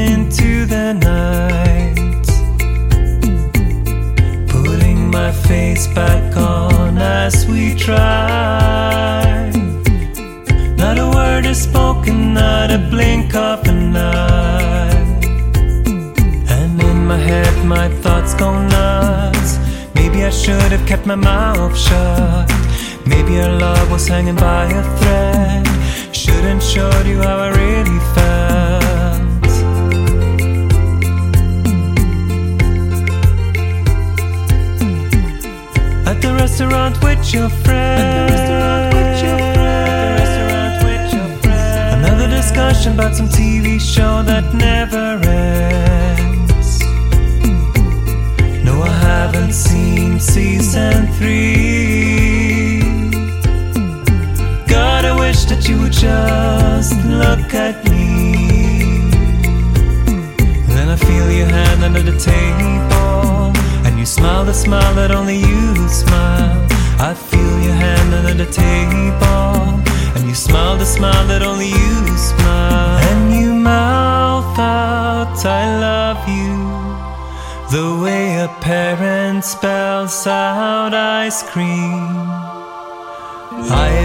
into the night, putting my face back on as we try. Not a word is spoken, not a blink of an eye. And in my head my thoughts go nuts. Maybe I should have kept my mouth shut. Maybe our love was hanging by a thread. Shouldn't showed you how I really felt. At the restaurant with your friend. Another discussion about some TV show that never ends. No, I haven't seen season 3. God, I wish that you would just look at me. Then I feel your hand under the table, and you smile the smile that only you smile. I feel your hand under the table, and you smile the smile that only you smile. And you mouth out, I love you, the way a parent spells out ice cream.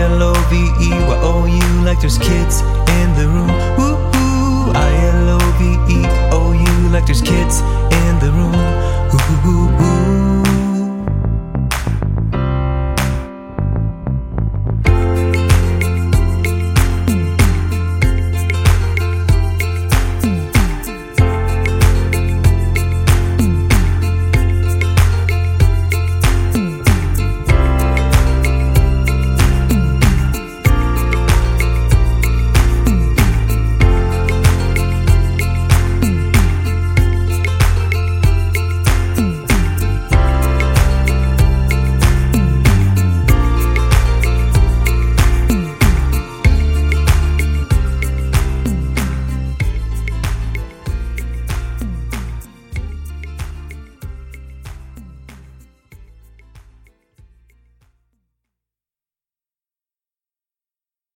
I-L-O-V-E-Y-O-U, like there's kids in the room. Ooh, ooh, I-L-O-V-E-Y-O-U.